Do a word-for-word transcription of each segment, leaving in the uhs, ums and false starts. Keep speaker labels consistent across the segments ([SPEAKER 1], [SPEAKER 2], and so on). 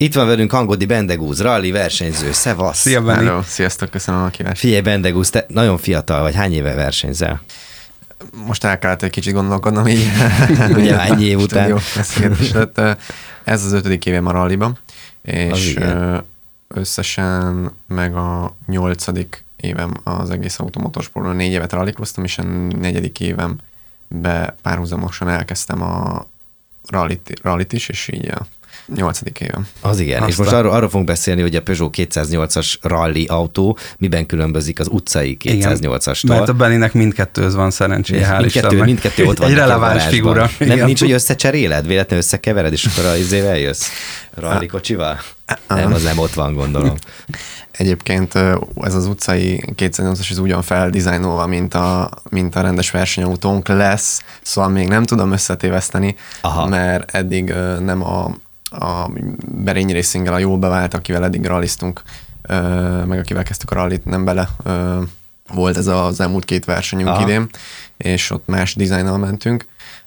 [SPEAKER 1] Itt van velünk Hangodi Bendegúz, rally versenyző. Szevasz!
[SPEAKER 2] Szia, Benni!
[SPEAKER 3] Hello, sziasztok, köszönöm a kívást.
[SPEAKER 1] Figyelj, Bendegúz, te nagyon fiatal vagy, hány éve versenyzel?
[SPEAKER 3] Most el kellett egy kicsit gondolkodnom így.
[SPEAKER 1] Ugye ennyi év után.
[SPEAKER 3] Jó, ez az ötödik évem a rallyban, és összesen meg a nyolcadik évem az egész automotorsportban. Négy évet rallykoztam, és a negyedik évembe párhuzamosan elkezdtem a rallyt, rallyt is, és így a nyolcadik évem.
[SPEAKER 1] Az igen, Aztán. És most arról, arról fogunk beszélni, hogy a Peugeot kétszáznyolcas rally autó miben különbözik az utcai kétszáznyolcastól.
[SPEAKER 2] Mert a Benninek mindkettőhöz van szerencséje, hál'
[SPEAKER 1] mindkettő, mindkettő ott van.
[SPEAKER 2] Egy releváns figura.
[SPEAKER 1] Nem, nincs, hogy összecseréled? Véletlenül összekevered, és akkor az izével jössz? Rally kocsival? Nem, az nem ott van, gondolom.
[SPEAKER 3] Egyébként ez az utcai kétszáznyolcas az ugyan feldizájnolva, mint a, mint a rendes versenyautónk lesz, szóval még nem tudom összetéveszteni, Aha. mert eddig nem a, a Berény Racinggel, a jól bevált, akivel eddig ralliztunk, meg akivel kezdtük a rallit, nem bele volt ez az elmúlt két versenyünk Aha. idén, és ott más dizájnnal mentünk,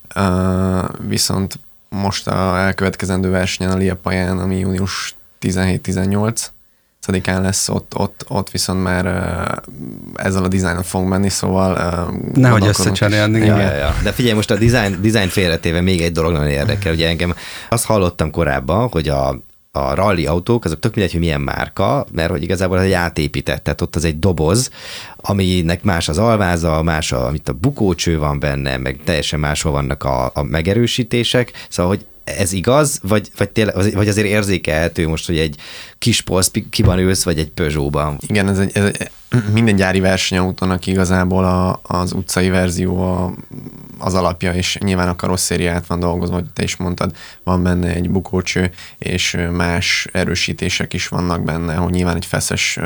[SPEAKER 3] viszont most a elkövetkezendő versenyen a Liepaján, ami június tizenhét-tizennyolc án lesz, ott, ott, ott viszont már ezzel a dizájnnal fogunk menni, szóval...
[SPEAKER 2] Nehogy összecserélni.
[SPEAKER 1] Ja, ja, ja. De figyelj, most a design, design félretéve még egy dolog nagyon érdekel. Ugye engem azt hallottam korábban, hogy a, a rally autók, azok tök mindegy, hogy milyen márka, mert hogy igazából egy átépített, tehát ott az egy doboz, aminek más az alváza, más a, amit a bukócső van benne, meg teljesen máshol vannak a, a megerősítések, szóval, hogy ez igaz, vagy, vagy, tényleg, vagy azért érzékelhető most, hogy egy kis Polsz kiban ülsz, vagy egy Peugeotban?
[SPEAKER 3] Igen, ez egy, ez egy minden gyári versenyautónak igazából a, az utcai verzió a, az alapja, és nyilván a karosszériát van dolgozva, hogy te is mondtad, van benne egy bukócső, és más erősítések is vannak benne, hogy nyilván egy feszes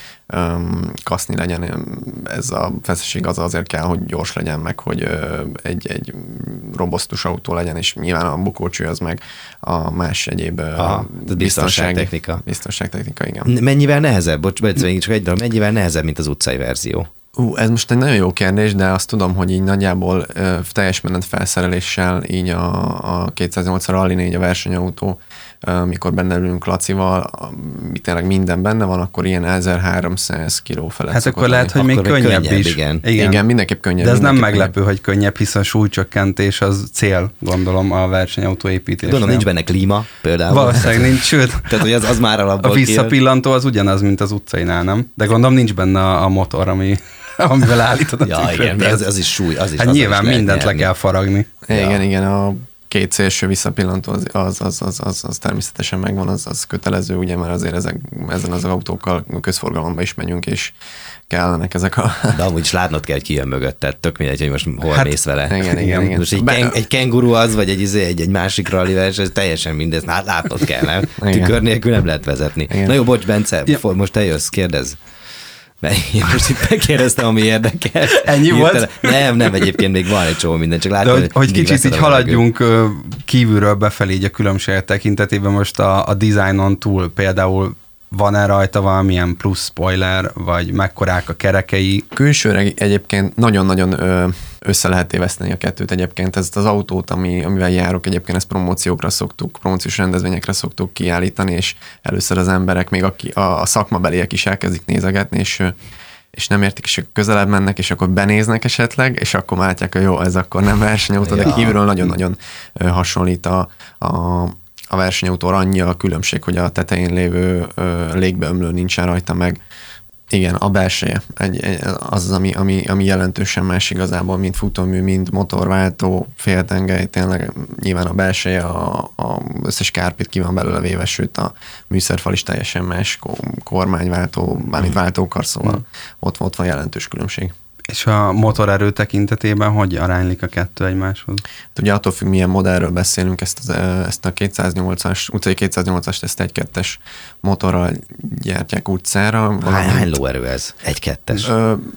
[SPEAKER 3] um, kaszni legyen. Ez a feszesség az azért kell, hogy gyors legyen, meg hogy uh, egy, egy robosztus autó legyen, és nyilván a bukócső az meg a más egyéb
[SPEAKER 1] Aha, biztonságtechnika.
[SPEAKER 3] Biztonságtechnika, igen.
[SPEAKER 1] Mennyivel nehezebb? Bocs, csak egy dolog, mennyivel nehezebb, mint az utcai verzió?
[SPEAKER 3] Ú, ez most egy nagyon jó kérdés, de azt tudom, hogy így nagyjából ö, teljes menet felszereléssel így a, a kétszáznyolc Rally négy a versenyautó, ö, mikor benne ülünk Lacival, tényleg minden benne van, akkor ilyen ezerháromszáz kiló felett.
[SPEAKER 2] Hát akkor lehet, hogy még könnyebb, könnyebb is.
[SPEAKER 1] Igen.
[SPEAKER 3] Igen. igen, mindenképp könnyebb.
[SPEAKER 2] De ez nem meglepő,
[SPEAKER 3] könnyebb.
[SPEAKER 2] hogy könnyebb, hiszen a súlycsökkentés az cél, gondolom, a versenyautó építésnél.
[SPEAKER 1] Gondolom, nincs benne klíma például.
[SPEAKER 2] Valószínűleg nincs, sőt.
[SPEAKER 1] Tehát, hogy az, az már alapból
[SPEAKER 2] a visszapillantó az ugyanaz, mint az utcainál, nem? De gondolom nincs benne a, a motor, ami... amivel állítod a
[SPEAKER 1] ja, igen, az, az is súly. Az is,
[SPEAKER 2] hát
[SPEAKER 1] az
[SPEAKER 2] nyilván
[SPEAKER 1] is
[SPEAKER 2] mindent le kell faragni.
[SPEAKER 3] Igen, ja. igen, a két szélső visszapillantó az, az, az, az, az, az természetesen megvan, az, az kötelező, ugye, mert azért ezek, ezen az autókkal közforgalomba is megyünk, és kellenek ezek a...
[SPEAKER 1] De amúgy is látnod kell, hogy ki jön mögött, tehát tök mindegy, hogy most hol hát, mész vele.
[SPEAKER 3] Igen, igen, igen.
[SPEAKER 1] Most egy, Be... ken, egy kenguru az, vagy egy, egy, egy másik rally verseny, teljesen mindez, hát látnod kell, nem? Tükör nélkül nem lehet vezetni. Igen. Na jó, bocs, Bence, ja. most te jössz, kérdezz. Mert én most itt megkérdeztem, ami érdekel.
[SPEAKER 2] Ennyi volt?
[SPEAKER 1] Nem, nem, egyébként még van egy csomó minden, csak látom,
[SPEAKER 2] hogy, hogy, hogy kicsit így haladjunk kívülről befelé így a különbségek tekintetében, most a, a designon túl például van-e rajta valamilyen plusz spoiler, vagy mekkorák a kerekei?
[SPEAKER 3] Külsőre egyébként nagyon-nagyon össze lehet téveszteni a kettőt egyébként. Ezt az autót, ami, amivel járok, egyébként ezt promóciókra szoktuk, promóciós rendezvényekre szoktuk kiállítani, és először az emberek, még aki, a, a szakmabeliek is elkezdik nézegetni, és és nem értik, és közelebb mennek, és akkor benéznek esetleg, és akkor látják, hogy jó, ez akkor nem versenyautó, ja. de kívülről nagyon-nagyon hasonlít a, a a versenyautó annyi a különbség, hogy a tetején lévő ö, légbeömlő nincsen rajta meg. Igen, a belseje egy, egy, az, az ami, ami, ami jelentősen más igazából, mint futómű, mint motorváltó, féltengely, tényleg nyilván a belseje, a, a összes kárpit ki van belőle véve, sőt a műszerfal is teljesen más, kormányváltó, bármint váltókar, szóval mm. ott, ott van jelentős különbség.
[SPEAKER 2] És a motorerő tekintetében hogy aránylik a kettő egymáshoz?
[SPEAKER 3] Hát ugye attól függ, milyen modellről beszélünk, ezt, az, ezt a kétszáznyolcas, utcai kétszáznyolcast, ezt egy kettes motorral gyártják utcára.
[SPEAKER 1] Hány, hány lóerő ez? egy kettes?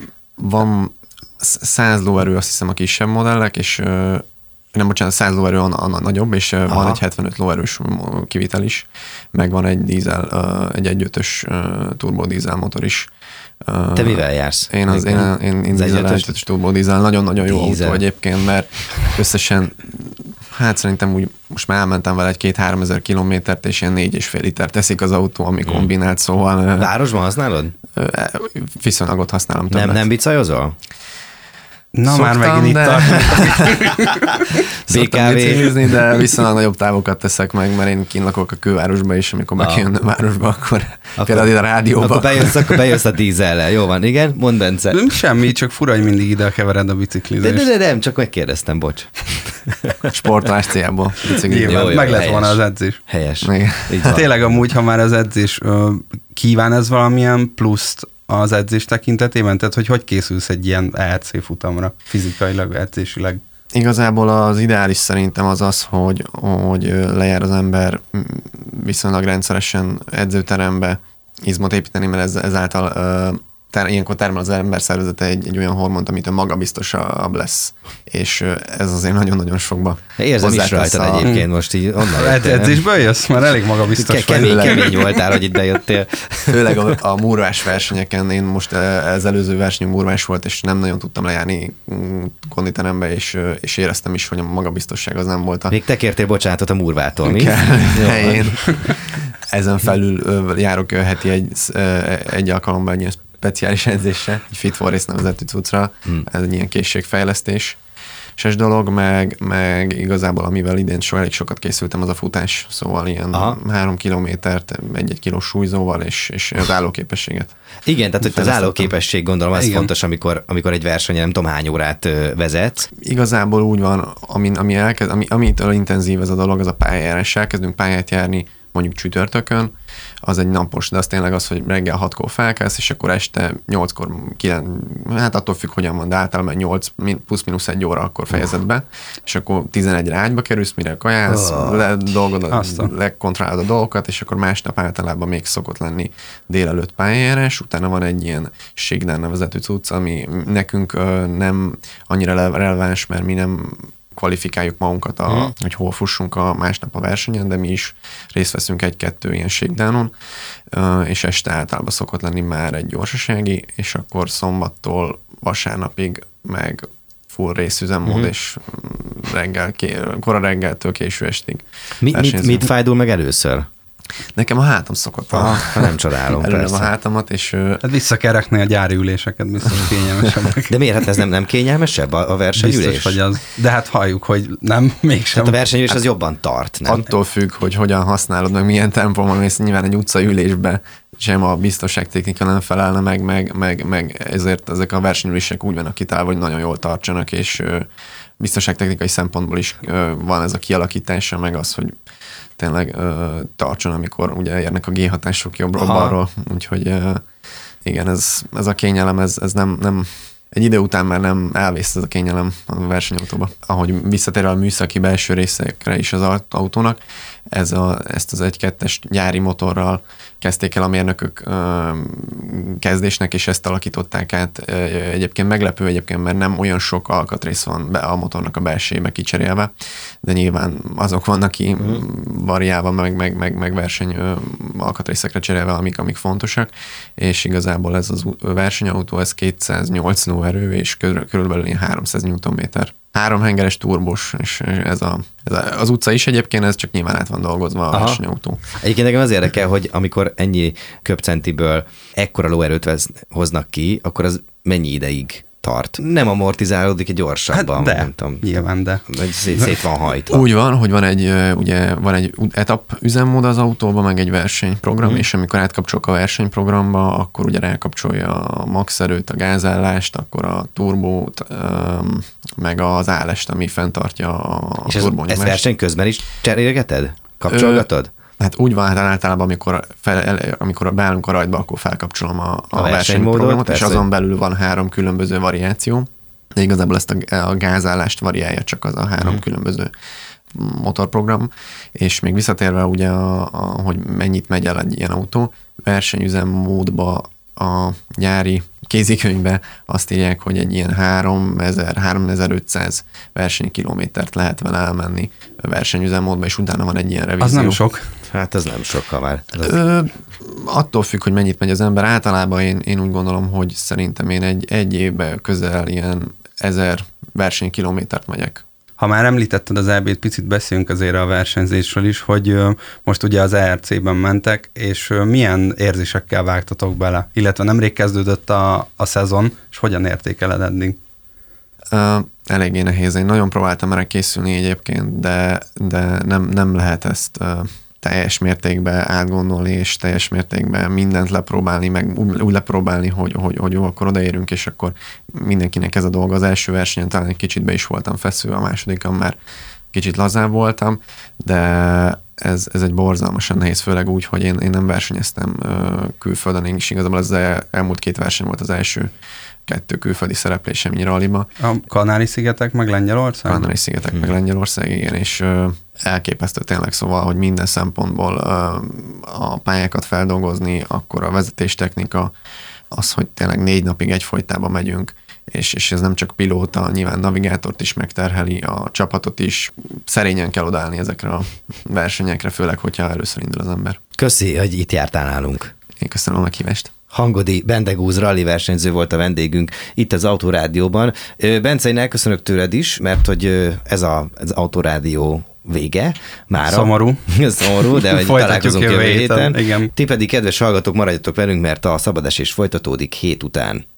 [SPEAKER 3] Van száz lóerő, azt hiszem, a kisebb modellek, és nem, bocsánat, száz lóerő a, a nagyobb, és Aha. van egy hetvenöt lóerős kivitel is, meg van egy dízel, egy egy ötös turbodízel motor is.
[SPEAKER 1] Te mivel jársz?
[SPEAKER 3] Én az, én, én, én dízel, egy ötös turbodízel, nagyon-nagyon jó dízel. Autó egyébként, mert összesen Hát szerintem úgy most már elmentem vele egy két-három ezer kilométert, és ilyen négy és fél liter teszik az autó, ami hmm. kombinált, szóval...
[SPEAKER 1] Városban használod?
[SPEAKER 3] Viszonylag ott használom többet.
[SPEAKER 1] Nem, nem bicajozol?
[SPEAKER 2] Na
[SPEAKER 3] Szoktam,
[SPEAKER 2] már megint
[SPEAKER 3] de...
[SPEAKER 2] itt tartunk.
[SPEAKER 1] bé ká vé.
[SPEAKER 3] De viszonylag nagyobb távokat teszek meg, mert én kint lakok a külvárosba is, amikor be kell jönni a városba, akkor, akkor például ide a rádióba.
[SPEAKER 1] Akkor bejössz, akkor bejössz a dízellel. Jó van, igen? Mondd, Bence.
[SPEAKER 2] Semmi, csak fura, hogy mindig ide kevered a biciklizést.
[SPEAKER 1] De, de, de nem, csak megkérdeztem, bocs.
[SPEAKER 3] Sportolás célból.
[SPEAKER 2] Nyilván, meg lett volna az edzés.
[SPEAKER 1] Helyes.
[SPEAKER 2] Hát tényleg amúgy, ha már az edzés, kíván ez valamilyen pluszt az edzés tekintetében? Tehát, hogy hogy készülsz egy ilyen é cé futamra fizikailag, edzésileg?
[SPEAKER 3] Igazából az ideális szerintem az az, hogy, hogy lejár az ember viszonylag rendszeresen edzőterembe izmot építeni, mert ez, ezáltal ter, ilyenkor termel az ember szervezete egy, egy olyan hormont, amitől magabiztosabb lesz. És ez azért nagyon-nagyon sokba.
[SPEAKER 1] Érzem is rajtad a... egyébként most így onnan
[SPEAKER 2] jöttél. Edzésből jössz? Már elég magabiztos
[SPEAKER 1] Ke- kemény, kemény voltál, hogy itt bejöttél.
[SPEAKER 3] Főleg a, a múrvás versenyeken, én most az előző verseny múrvás volt, és nem nagyon tudtam lejárni konditerembe, és, és éreztem is, hogy a magabiztosság az nem volt. A...
[SPEAKER 1] Még te kértél bocsánatot a múrvától, mi?
[SPEAKER 3] Helyén. Ezen felül járok heti egy, egy alkalomban egy ilyen speciális edzésre, egy Fit for Race nevezetű cuccra, hmm. ez egy ilyen készségfejlesztés. És dolog, meg, meg igazából amivel idén so elég sokat készültem, az a futás, szóval ilyen Aha. három kilométert, egy-egy kilós súlyzóval, és, és az állóképességet.
[SPEAKER 1] Igen, tehát hogy az állóképesség gondolom, az Igen. fontos, amikor, amikor egy versenyen nem tudom hány órát vezetsz.
[SPEAKER 3] Igazából úgy van, ami, ami elkezd, ami, amitől intenzív ez a dolog, az a pályajárás. Elkezdünk pályát járni mondjuk csütörtökön, az egy napos, de az tényleg az, hogy reggel hatkor felkelsz, és akkor este nyolckor, kilenc, hát attól függ, hogyan van, de általában nyolc plusz-minusz egy óra akkor fejezed be, és akkor tizenegyre ágyba kerülsz, mire kajálsz, oh. le, dolgod, lekontrollálod a dolgokat, és akkor másnap általában még szokott lenni délelőtt pályajárás, utána van egy ilyen Shakedown nevezetű cucc, ami nekünk nem annyira releváns, mert mi nem kvalifikáljuk magunkat, a, hmm. hogy hol fussunk a másnap a versenyen, de mi is részt veszünk egy-kettő ilyen shakedownon, és este általában szokott lenni már egy gyorsasági, és akkor szombattól vasárnapig meg full részüzemmód, hmm. és reggel, kora reggeltől késő estig.
[SPEAKER 1] Mi, mit, mit fájdul meg először?
[SPEAKER 3] Nekem a hátam szokott.
[SPEAKER 1] Ah, a, nem csodálom,
[SPEAKER 3] persze. a hátamat, és...
[SPEAKER 2] Hát vissza kell rakni a gyári üléseket, biztos kényelmesebbek.
[SPEAKER 1] De miért? Hát ez nem, nem kényelmesebb a, a versenyülés?
[SPEAKER 2] Biztos, hogy az. De hát halljuk, hogy nem, mégsem.
[SPEAKER 1] Hát a versenyülés hát az jobban tart, nem?
[SPEAKER 3] Attól függ, hogy hogyan használod, meg milyen tempóban mész, nyilván egy utcaülésbe sem a biztonságtechnika nem felelne meg, meg, meg, meg ezért ezek a versenyülések úgy vannak kitálva, hogy nagyon jól tartsanak, és biztonságtechnikai szempontból is van ez a kialakítása, meg az, hogy tényleg ö, tartson, amikor ugye érnek a G-hatások jobbról-balról, úgyhogy ö, igen, ez, ez a kényelem, ez, ez nem, nem, egy idő után már nem elvész ez a kényelem a versenyautóba. Ahogy visszatér a műszaki belső részekre is az autónak, ez a, ezt az egy-kettes gyári motorral kezdték el a mérnökök ö, kezdésnek, és ezt alakították át. Egyébként meglepő egyébként, mert nem olyan sok alkatrész van be a motornak a belsébe kicserélve, de nyilván azok vannak ki mm. variálva, meg, meg, meg, meg verseny ö, alkatrészekre cserélve, amik, amik fontosak, és igazából ez az versenyautó, ez kétszáznyolc lóerő, és körülbelül háromszáz newtonméter. Háromhengeres turbos, és ez, a, ez a, az utca is egyébként, ez csak nyilván át van dolgozva a versenyautó.
[SPEAKER 1] Egyébként nekem az érdekel, hogy amikor ennyi köbcentiből ekkora lóerőt vez, hoznak ki, akkor az mennyi ideig tart? Nem amortizálódik egy gyorsabban?
[SPEAKER 2] Hát de,
[SPEAKER 1] nem tudom.
[SPEAKER 2] nyilván de.
[SPEAKER 1] Szét, szét van hajtva.
[SPEAKER 3] Úgy van, hogy van egy, ugye, van egy etap üzemmód az autóban, meg egy versenyprogram, mm. és amikor átkapcsolok a versenyprogramba, akkor ugye rákapcsolja a max erőt, a gázállást, akkor a turbót, meg az állást, ami fenntartja a
[SPEAKER 1] és
[SPEAKER 3] turbónyomást.
[SPEAKER 1] És ezt verseny közben is cserélgeted? Kapcsolgatod? Ö,
[SPEAKER 3] Hát úgy van, hát általában, amikor, fel, amikor beállunk a rajtba, akkor felkapcsolom a, a, a
[SPEAKER 1] versenyprogramot,
[SPEAKER 3] és azon belül van három különböző variáció. De igazából ezt a, a gázállást variálja csak az a három mm. különböző motorprogram. És még visszatérve ugye, a, a, hogy mennyit megy el egy ilyen autó, versenyüzemmódba a gyári kézikönyvbe azt írják, hogy egy ilyen háromezer-háromezer-ötszáz versenykilométert lehet vele elmenni versenyüzemmódba, és utána van egy ilyen revízió.
[SPEAKER 2] Az nem sok.
[SPEAKER 1] Hát ez nem sok, ha már.
[SPEAKER 3] Ö, attól függ, hogy mennyit megy az ember. Általában én, én úgy gondolom, hogy szerintem én egy, egy évben közel ilyen ezer versenykilométert megyek.
[SPEAKER 2] Ha már említetted az é bét, picit beszéljünk azért a versenyzésről is, hogy most ugye az é er cé-ben mentek, és milyen érzésekkel vágtatok bele? Illetve nemrég kezdődött a, a szezon, és hogyan értékeled eddig?
[SPEAKER 3] Uh, eléggé nehéz. Én nagyon próbáltam erre készülni egyébként, de, de nem, nem lehet ezt uh, teljes mértékben átgondolni, és teljes mértékben mindent lepróbálni, meg úgy, úgy lepróbálni, hogy, hogy, hogy jó, akkor odaérünk, és akkor mindenkinek ez a dolga. Az első versenyen talán egy kicsit be is voltam feszülve, a másodikon már kicsit lazább voltam, de ez, ez egy borzalmasan nehéz, főleg úgy, hogy én, én nem versenyeztem uh, külföldön, én is igazából az el, elmúlt két verseny volt az első kettő külföldi szereplésem így ralliba.
[SPEAKER 2] A Kanári-szigetek meg Lengyelország?
[SPEAKER 3] Kanári-szigetek hmm. meg Lengyelország, igen, és ö, elképesztő tényleg, szóval, hogy minden szempontból ö, a pályákat feldolgozni, akkor a vezetéstechnika, az, hogy tényleg négy napig egyfolytában megyünk, és, és ez nem csak pilóta, nyilván navigátort is megterheli, a csapatot is, szerényen kell odaállni ezekre a versenyekre, főleg, hogyha először indul az ember.
[SPEAKER 1] Köszi, hogy itt jártál nálunk.
[SPEAKER 3] Én köszönöm a meghívást.
[SPEAKER 1] Hangodi Bendegúz rally versenyző volt a vendégünk itt az Autorádióban. Bence, én elköszönök tőled is, mert hogy ez a, az Autorádió vége mára.
[SPEAKER 2] Szomorú.
[SPEAKER 1] Szomorú, de hogy találkozunk jövő héten.
[SPEAKER 2] Igen.
[SPEAKER 1] Ti pedig, kedves hallgatók, maradjatok velünk, mert a szabadesés folytatódik hét után.